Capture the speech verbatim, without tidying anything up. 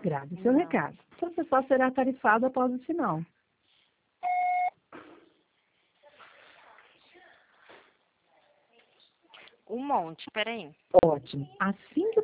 Grave seu Não. recado. Então, você só será tarifado após o sinal. Um monte, peraí. Ótimo. Assim que o